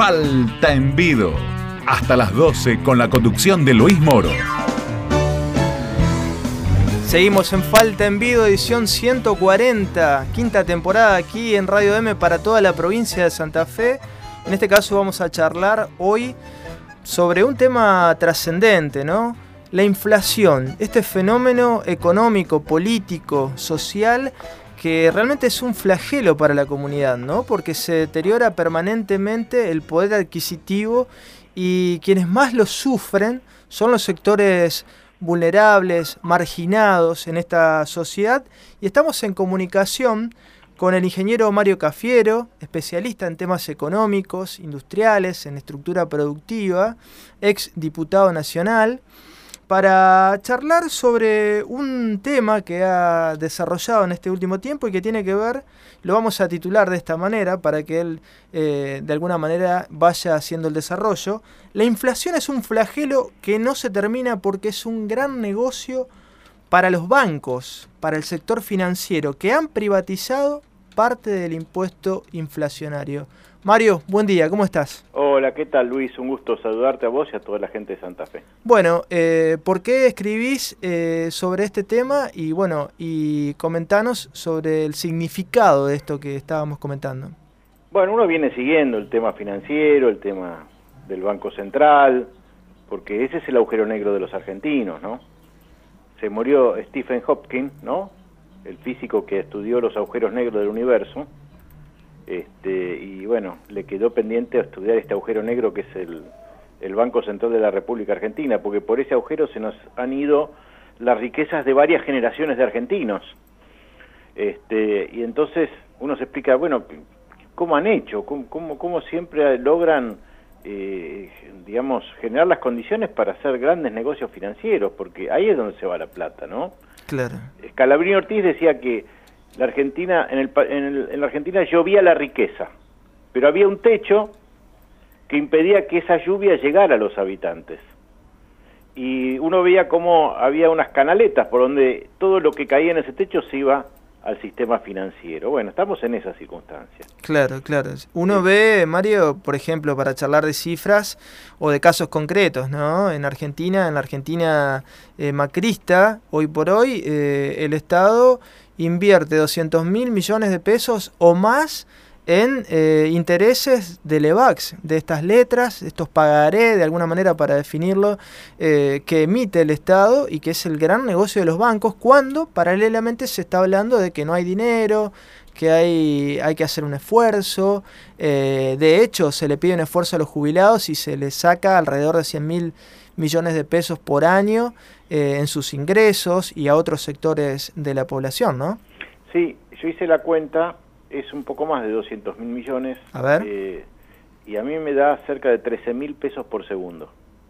Falta Envido. Hasta las 12 con la conducción de Luis Moro. Seguimos en Falta Envido, edición 140, quinta temporada aquí en Radio M para toda la provincia de Santa Fe. En este caso vamos a charlar hoy sobre un tema trascendente, ¿no? La inflación, este fenómeno económico, político, social, que realmente es un flagelo para la comunidad, ¿no? Porque se deteriora permanentemente el poder adquisitivo y quienes más lo sufren son los sectores vulnerables, marginados en esta sociedad. Y estamos en comunicación con el ingeniero Mario Cafiero, especialista en temas económicos, industriales, en estructura productiva, ex diputado nacional, para charlar sobre un tema que ha desarrollado en este último tiempo y que tiene que ver, lo vamos a titular de esta manera para que él de alguna manera vaya haciendo el desarrollo. La inflación es un flagelo que no se termina porque es un gran negocio para los bancos, para el sector financiero, que han privatizado parte del impuesto inflacionario. Mario, buen día, ¿cómo estás? Hola, ¿qué tal, Luis? Un gusto saludarte a vos y a toda la gente de Santa Fe. Bueno, ¿por qué escribís sobre este tema? Y bueno, y comentanos sobre el significado de esto que estábamos comentando. Bueno, uno viene siguiendo el tema financiero, el tema del Banco Central, porque ese es el agujero negro de los argentinos, ¿no? Se murió Stephen Hawking, ¿no? El físico que estudió los agujeros negros del universo. Y bueno, le quedó pendiente estudiar este agujero negro que es el Banco Central de la República Argentina, porque por ese agujero se nos han ido las riquezas de varias generaciones de argentinos. Y entonces uno se explica, bueno, ¿cómo han hecho? ¿Cómo siempre logran, digamos, generar las condiciones para hacer grandes negocios financieros? Porque ahí es donde se va la plata, ¿no? Claro. Scalabrini Ortiz decía que la Argentina, en la Argentina llovía la riqueza, pero había un techo que impedía que esa lluvia llegara a los habitantes. Y uno veía cómo había unas canaletas por donde todo lo que caía en ese techo se iba al sistema financiero. Bueno, estamos en esas circunstancias. Claro, claro. Uno ve, Mario, por ejemplo, para charlar de cifras o de casos concretos, ¿no? En la Argentina macrista, hoy por hoy, el Estado invierte 200.000 millones de pesos o más en intereses de LEVAX, de estas letras, estos pagaré, de alguna manera para definirlo, que emite el Estado y que es el gran negocio de los bancos, cuando paralelamente se está hablando de que no hay dinero, que hay que hacer un esfuerzo. De hecho, se le pide un esfuerzo a los jubilados y se les saca alrededor de 100.000 millones de pesos por año en sus ingresos y a otros sectores de la población, ¿no? Sí, yo hice la cuenta, es un poco más de 200.000 millones. A ver. Y a mí me da cerca de 13.000 pesos por segundo.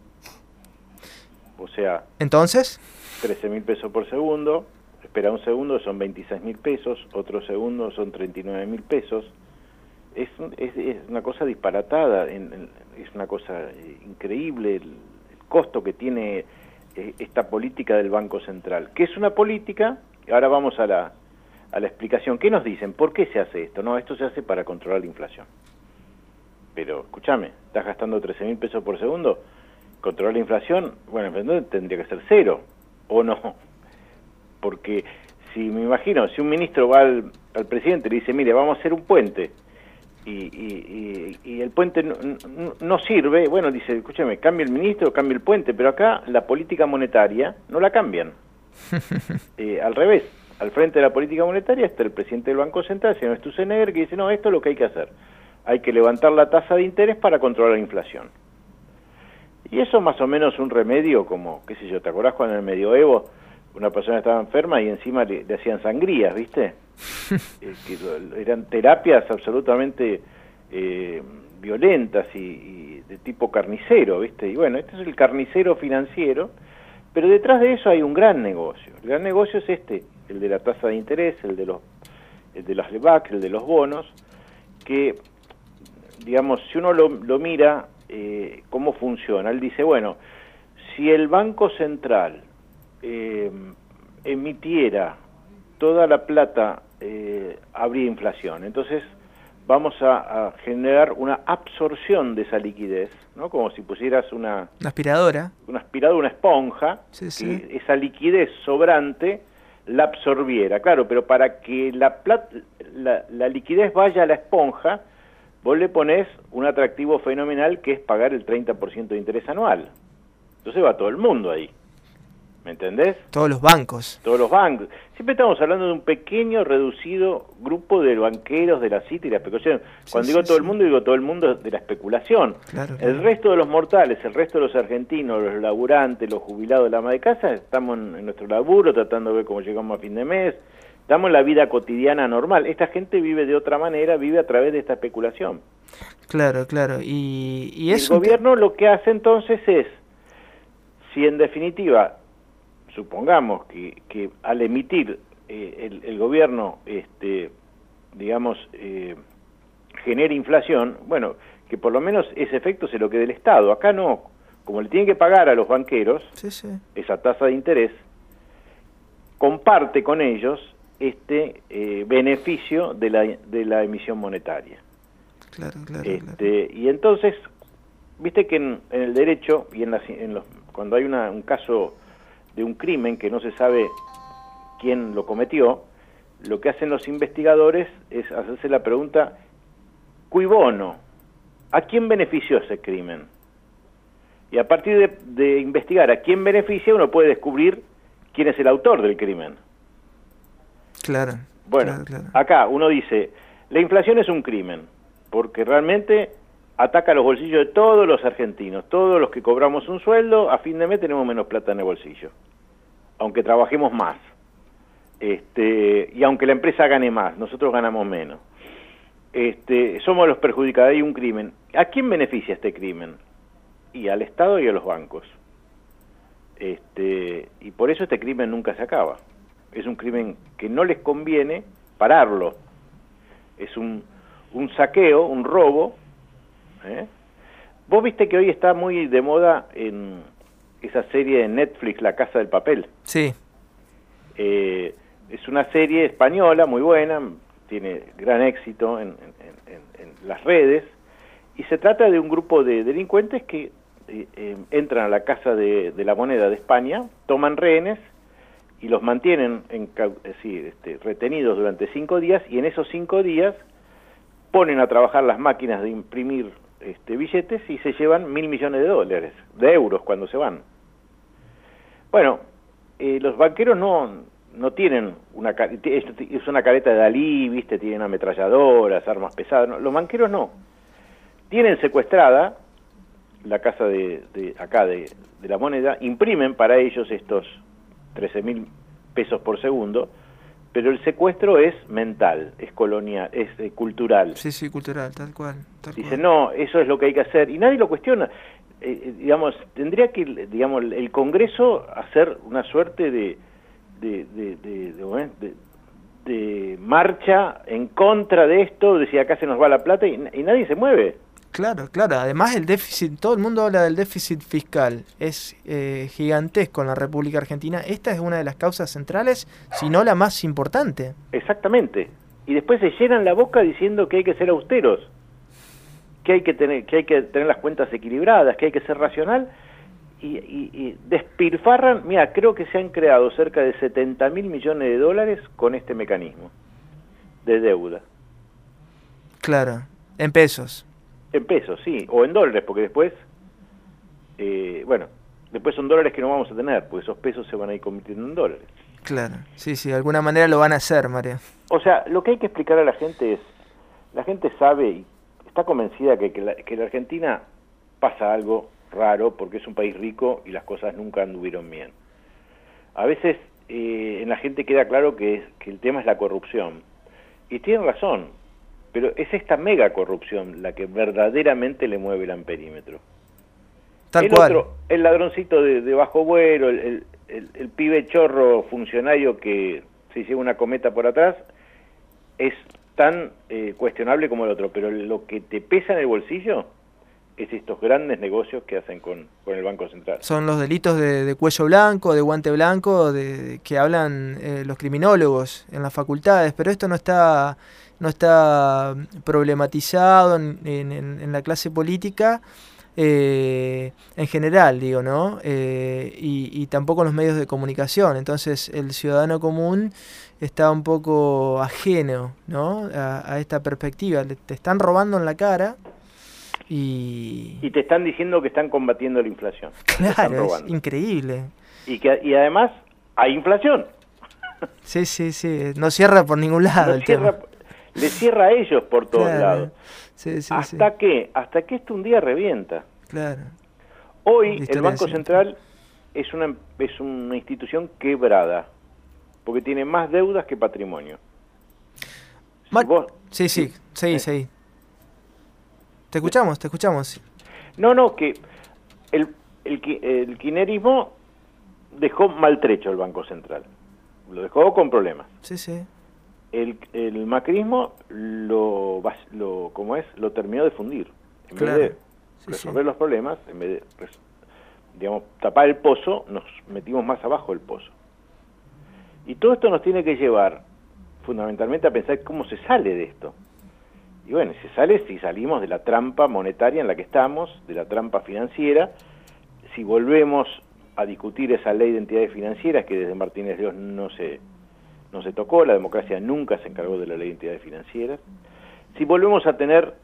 O sea... ¿Entonces? 13.000 pesos por segundo, espera un segundo, son 26.000 pesos, otro segundo son 39.000 pesos. Es una cosa disparatada, es una cosa increíble el costo que tiene esta política del Banco Central, que es una política, ahora vamos a la explicación. ¿Qué nos dicen? ¿Por qué se hace esto? No, esto se hace para controlar la inflación. Pero, escúchame, ¿estás gastando 13.000 pesos por segundo? ¿Controlar la inflación? Bueno, entonces tendría que ser cero, ¿o no? Porque si me imagino, si un ministro va al presidente y le dice, mire, vamos a hacer un puente, y el puente no sirve, bueno, dice, escúchame, cambia el ministro, cambia el puente, pero acá la política monetaria no la cambian. Al revés, al frente de la política monetaria está el presidente del Banco Central, el señor Sturzenegger, que dice, no, esto es lo que hay que hacer. Hay que levantar la tasa de interés para controlar la inflación. Y eso más o menos un remedio como, qué sé yo, ¿te acordás cuando en el medioevo una persona estaba enferma y encima le hacían sangrías, ¿viste? Que eran terapias absolutamente violentas y de tipo carnicero, ¿viste? Y bueno, este es el carnicero financiero, pero detrás de eso hay un gran negocio. El gran negocio es el de la tasa de interés, el de las LEVAC, el de los bonos, que, digamos, si uno lo mira, cómo funciona, él dice, bueno, si el Banco Central emitiera toda la plata, habría inflación. Entonces vamos a generar una absorción de esa liquidez, ¿no? Como si pusieras una aspiradora, una esponja, sí, sí. y esa liquidez sobrante la absorbiera. Claro, pero para que la liquidez vaya a la esponja, vos le ponés un atractivo fenomenal que es pagar el 30% de interés anual. Entonces va todo el mundo ahí. ¿Me entendés? Todos los bancos. Todos los bancos. Siempre estamos hablando de un pequeño, reducido grupo de banqueros de la cita y la especulación. Cuando digo todo el mundo, digo todo el mundo de la especulación. Claro, El resto de los mortales, el resto de los argentinos, los laburantes, los jubilados de la ama de casa, estamos en nuestro laburo, tratando de ver cómo llegamos a fin de mes. Estamos en la vida cotidiana normal. Esta gente vive de otra manera, vive a través de esta especulación. Claro, claro. Y el gobierno lo que hace entonces es, si en definitiva, supongamos que al emitir el gobierno, digamos, genera inflación, bueno, que por lo menos ese efecto se lo quede el Estado. Acá no, como le tienen que pagar a los banqueros esa tasa de interés, comparte con ellos beneficio de la emisión monetaria. Claro, claro, Y entonces, viste que en el derecho y cuando hay un caso de un crimen que no se sabe quién lo cometió, lo que hacen los investigadores es hacerse la pregunta, cui bono, ¿a quién benefició ese crimen? Y a partir de investigar a quién beneficia, uno puede descubrir quién es el autor del crimen. Claro. Bueno, claro. Acá uno dice, la inflación es un crimen, porque realmente ataca los bolsillos de todos los argentinos. Todos los que cobramos un sueldo, a fin de mes tenemos menos plata en el bolsillo, aunque trabajemos más. Y aunque la empresa gane más, nosotros ganamos menos. Somos los perjudicados. Hay un crimen. ¿A quién beneficia este crimen? Y al Estado y a los bancos. Y por eso este crimen nunca se acaba. Es un crimen que no les conviene pararlo. Es un saqueo, un robo. Vos viste que hoy está muy de moda en esa serie de Netflix, La Casa del Papel. Sí. Es una serie española muy buena, tiene gran éxito en las redes, y se trata de un grupo de delincuentes que entran a la Casa de la Moneda de España, toman rehenes y los mantienen retenidos durante 5 días, y en esos 5 días ponen a trabajar las máquinas de imprimir billetes y se llevan 1.000 millones de euros cuando se van. Bueno, los banqueros no tienen es una careta de Dalí, viste, tienen ametralladoras, armas pesadas. No, los banqueros no. Tienen secuestrada la casa de la Moneda, imprimen para ellos estos 13.000 pesos por segundo, pero el secuestro es mental, es colonial, es cultural. Sí, cultural, tal cual. Dicen, no, eso es lo que hay que hacer, y nadie lo cuestiona. Digamos, tendría que, digamos, el Congreso hacer una suerte de marcha en contra de esto, de si acá se nos va la plata, y nadie se mueve. Claro. Además el déficit, todo el mundo habla del déficit fiscal, es gigantesco en la República Argentina. Esta es una de las causas centrales, si no la más importante. Exactamente. Y después se llenan la boca diciendo que hay que ser austeros, que hay que tener las cuentas equilibradas, que hay que ser racional, y despilfarran. Mira, creo que se han creado cerca de 70.000 millones de dólares con este mecanismo de deuda. Claro, en pesos. En pesos, sí, o en dólares, porque después, después son dólares que no vamos a tener, porque esos pesos se van a ir convirtiendo en dólares. Claro, sí, de alguna manera lo van a hacer, María. O sea, lo que hay que explicar a la gente es, la gente sabe y está convencida que la Argentina pasa algo raro porque es un país rico y las cosas nunca anduvieron bien. A veces en la gente queda claro que el tema es la corrupción, y tienen razón. Pero es esta mega corrupción la que verdaderamente le mueve el amperímetro. Tal cual. El ladroncito de bajo vuelo, el pibe chorro funcionario que se lleva una cometa por atrás, es tan cuestionable como el otro. Pero lo que te pesa en el bolsillo es estos grandes negocios que hacen con el Banco Central. Son los delitos de cuello blanco, de guante blanco, que hablan los criminólogos en las facultades, pero esto no está problematizado en la clase política en general, digo, ¿no? Y tampoco en los medios de comunicación. Entonces el ciudadano común está un poco ajeno, ¿no? a esta perspectiva. Te están robando en la cara. Y te están diciendo que están combatiendo la inflación. Claro, es increíble. Y además hay inflación. Sí, no cierra por ningún lado tema. Le cierra a ellos por todos lados. Sí, ¿Hasta qué? Hasta que esto un día revienta. Claro. Hoy el Banco Central es una institución quebrada, porque tiene más deudas que patrimonio. Sí. Te escuchamos. No, que el kirchnerismo dejó maltrecho el Banco Central. Lo dejó con problemas. Sí. El macrismo lo terminó de fundir. En vez de resolver los problemas, en vez de tapar el pozo, nos metimos más abajo del pozo. Y todo esto nos tiene que llevar fundamentalmente a pensar cómo se sale de esto. Y bueno, si salimos de la trampa monetaria en la que estamos, de la trampa financiera, si volvemos a discutir esa ley de entidades financieras que desde Martínez de Oz no se tocó, la democracia nunca se encargó de la ley de entidades financieras, si volvemos a tener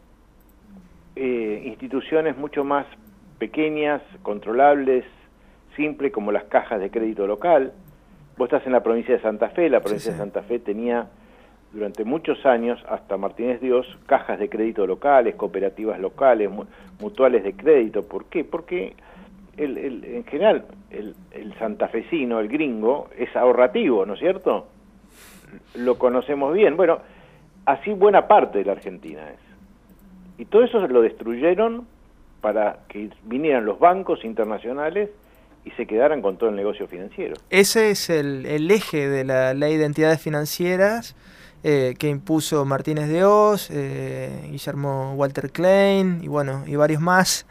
instituciones mucho más pequeñas, controlables, simples, como las cajas de crédito local. Vos estás en la provincia de Santa Fe, la provincia de Santa Fe tenía durante muchos años, hasta Martínez de Oz, cajas de crédito locales, cooperativas locales, mutuales de crédito. ¿Por qué? Porque en general el santafesino, el gringo, es ahorrativo, ¿no es cierto? Lo conocemos bien. Bueno, así buena parte de la Argentina es. Y todo eso lo destruyeron para que vinieran los bancos internacionales y se quedaran con todo el negocio financiero. Ese es el eje de la ley de entidades financieras que impuso Martínez de Oz, Guillermo Walter Klein y varios más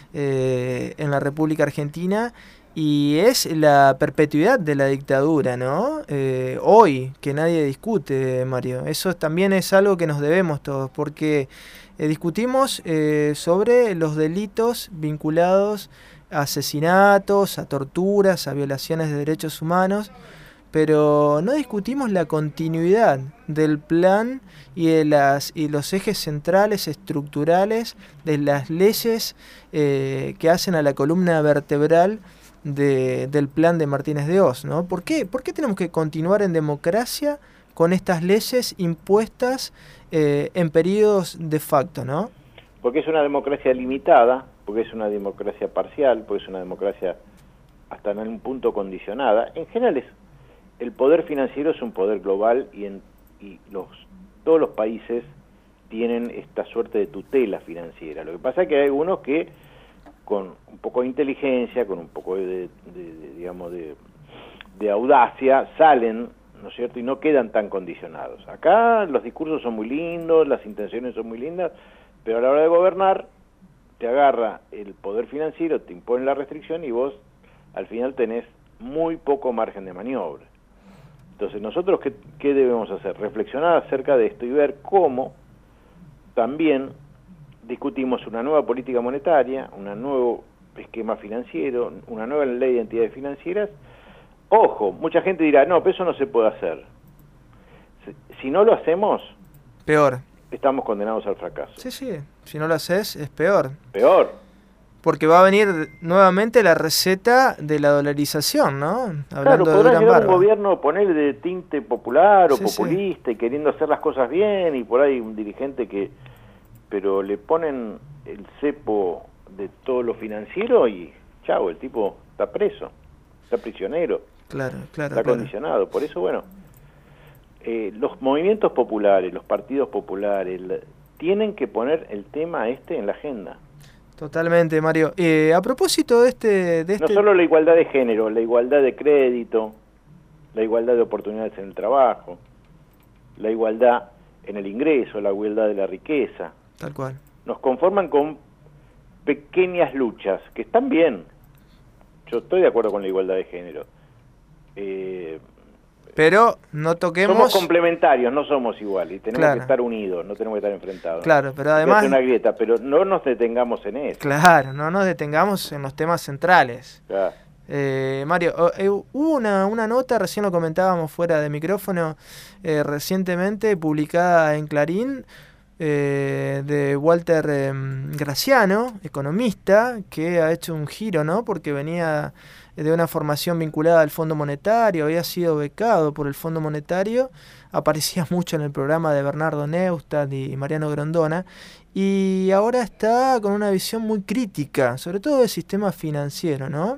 en la República Argentina, y es la perpetuidad de la dictadura, ¿no? Hoy, que nadie discute, Mario. Eso también es algo que nos debemos todos, porque discutimos sobre los delitos vinculados a asesinatos, a torturas, a violaciones de derechos humanos, pero no discutimos la continuidad del plan y los ejes centrales estructurales de las leyes que hacen a la columna vertebral del plan de Martínez de Oz, ¿no? ¿Por qué tenemos que continuar en democracia con estas leyes impuestas en periodos de facto, ¿no? Porque es una democracia limitada, porque es una democracia parcial, porque es una democracia hasta en un punto condicionada. En general el poder financiero es un poder global y todos los países tienen esta suerte de tutela financiera. Lo que pasa es que hay algunos que con un poco de inteligencia, con un poco de audacia, salen, ¿no es cierto?, y no quedan tan condicionados. Acá los discursos son muy lindos, las intenciones son muy lindas, pero a la hora de gobernar te agarra el poder financiero, te impone la restricción y vos al final tenés muy poco margen de maniobra. Entonces, nosotros, ¿qué debemos hacer? Reflexionar acerca de esto y ver cómo también discutimos una nueva política monetaria, un nuevo esquema financiero, una nueva ley de entidades financieras. Ojo, mucha gente dirá, no, pero eso no se puede hacer. Si no lo hacemos, peor. Estamos condenados al fracaso. Sí, si no lo haces, es peor. Peor. Porque va a venir nuevamente la receta de la dolarización, ¿no? Claro, podrá llegar un gobierno poner de tinte popular o populista y queriendo hacer las cosas bien, y por ahí un dirigente pero le ponen el cepo de todo lo financiero y chao, el tipo está preso, está prisionero, está condicionado. Por eso, bueno, los movimientos populares, los partidos populares, tienen que poner el tema en la agenda. Totalmente, Mario. A propósito de este... No solo la igualdad de género, la igualdad de crédito, la igualdad de oportunidades en el trabajo, la igualdad en el ingreso, la igualdad de la riqueza. Tal cual. Nos conforman con pequeñas luchas que están bien. Yo estoy de acuerdo con la igualdad de género. Pero no toquemos... Somos complementarios, no somos iguales. Y tenemos Claro. que estar unidos, no tenemos que estar enfrentados. Claro, pero Hay que además... hacer una grieta, pero no nos detengamos en eso. Claro, no nos detengamos en los temas centrales. Claro. Mario, hubo una nota, recién lo comentábamos fuera de micrófono, recientemente publicada en Clarín, de Walter Graciano, economista, que ha hecho un giro, ¿no? Porque venía de una formación vinculada al Fondo Monetario, había sido becado por el Fondo Monetario, aparecía mucho en el programa de Bernardo Neustadt y Mariano Grondona, y ahora está con una visión muy crítica, sobre todo del sistema financiero, ¿no?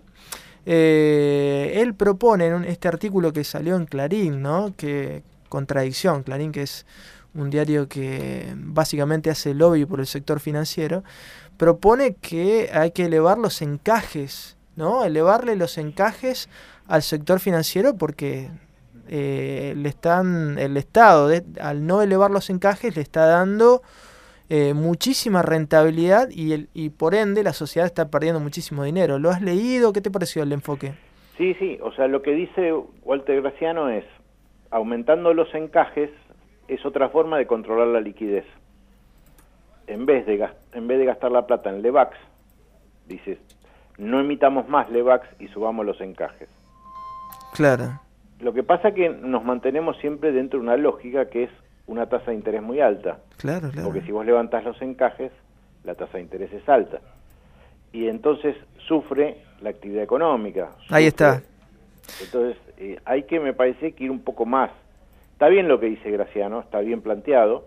Él propone en este artículo que salió en Clarín, ¿no? Que contradicción, Clarín, que es un diario que básicamente hace lobby por el sector financiero, propone que hay que elevar los encajes, ¿no? Elevarle los encajes al sector financiero porque el Estado, al no elevar los encajes, le está dando muchísima rentabilidad y por ende la sociedad está perdiendo muchísimo dinero. ¿Lo has leído? ¿Qué te pareció el enfoque? Sí, o sea, lo que dice Walter Graciano es, aumentando los encajes es otra forma de controlar la liquidez. En vez de gastar la plata en Levax, dices, no emitamos más Levax y subamos los encajes. Claro. Lo que pasa es que nos mantenemos siempre dentro de una lógica que es una tasa de interés muy alta. Claro. Porque si vos levantás los encajes, la tasa de interés es alta. Y entonces sufre la actividad económica. Ahí está. Entonces hay que, me parece, que ir un poco más. Está bien lo que dice Graciano, está bien planteado.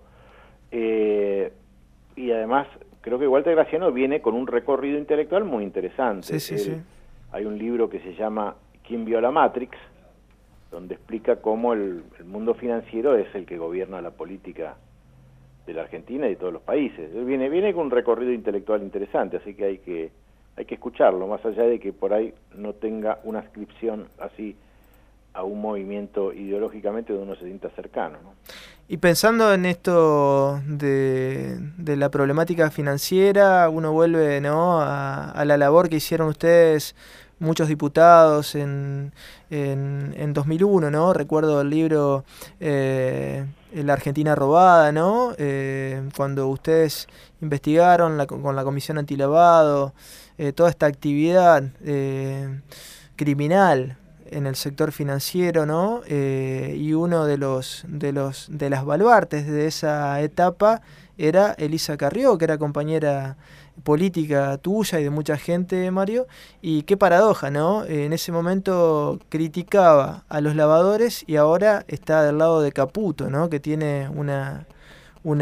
Y además, creo que Walter Graciano viene con un recorrido intelectual muy interesante. Sí. Hay un libro que se llama ¿Quién vio la Matrix?, donde explica cómo el mundo financiero es el que gobierna la política de la Argentina y de todos los países. Él viene con un recorrido intelectual interesante, así que hay que escucharlo, más allá de que por ahí no tenga una adscripción así a un movimiento ideológicamente donde uno se sienta cercano, ¿no? Y pensando en esto de la problemática financiera, uno vuelve, ¿no?, a la labor que hicieron ustedes, muchos diputados en 2001, ¿no? Recuerdo el libro La Argentina robada, ¿no? Cuando ustedes investigaron con la Comisión Antilavado toda esta actividad criminal en el sector financiero, ¿no? Y uno de las baluartes de esa etapa era Elisa Carrió, que era compañera política tuya y de mucha gente, Mario, y qué paradoja, ¿no? En ese momento criticaba a los lavadores y ahora está del lado de Caputo, ¿no? Que tiene un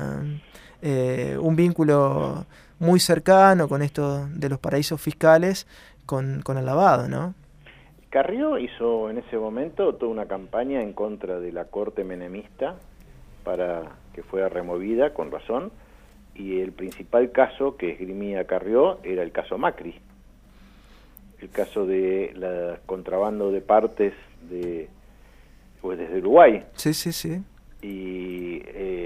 vínculo muy cercano con esto de los paraísos fiscales con el lavado, ¿no? Carrió hizo en ese momento toda una campaña en contra de la corte menemista para que fuera removida, con razón, y el principal caso que esgrimía Carrió era el caso Macri, el caso de la contrabando de partes desde Uruguay. Sí. Y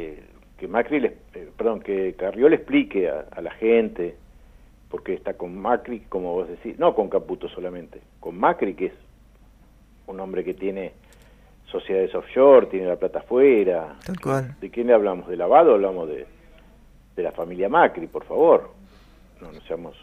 que Carrió le explique a la gente por qué está con Macri, como vos decís, no con Caputo solamente, con Macri, que es un hombre que tiene sociedades offshore, tiene la plata afuera. Tal cual. ¿De quién le hablamos? ¿De lavado? Hablamos de la familia Macri, por favor. No seamos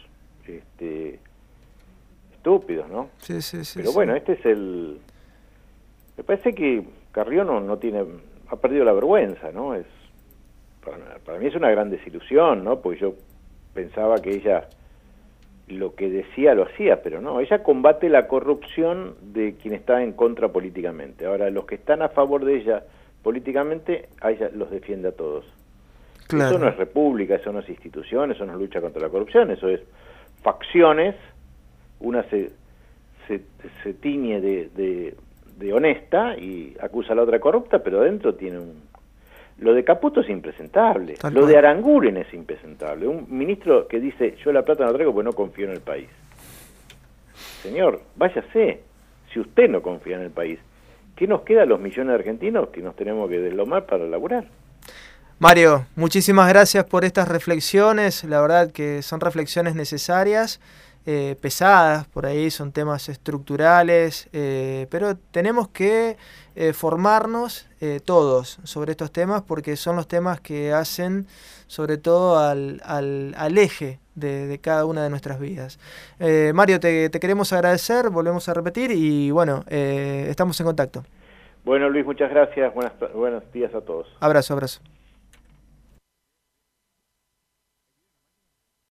estúpidos, ¿no? Sí. Pero bueno, este es me parece que Carrió ha perdido la vergüenza, ¿no? Para mí es una gran desilusión, ¿no? Porque yo pensaba que ella lo que decía lo hacía, pero no, ella combate la corrupción de quien está en contra políticamente. Ahora, los que están a favor de ella políticamente, a ella los defiende a todos. Claro. Eso no es república, eso no es institución, eso no es lucha contra la corrupción, eso es facciones, una se tiñe de honesta y acusa a la otra corrupta, pero adentro tiene Lo de Caputo es impresentable, lo de Aranguren es impresentable. Un ministro que dice, yo la plata no traigo porque no confío en el país. Señor, váyase, si usted no confía en el país, ¿qué nos queda a los millones de argentinos que nos tenemos que deslomar para laburar? Mario, muchísimas gracias por estas reflexiones, la verdad que son reflexiones necesarias, pesadas por ahí, son temas estructurales, pero tenemos que formarnos todos sobre estos temas porque son los temas que hacen sobre todo al eje de cada una de nuestras vidas. Mario, te queremos agradecer, volvemos a repetir y bueno, estamos en contacto. Bueno, Luis, muchas gracias, buenos días a todos. Abrazo, abrazo.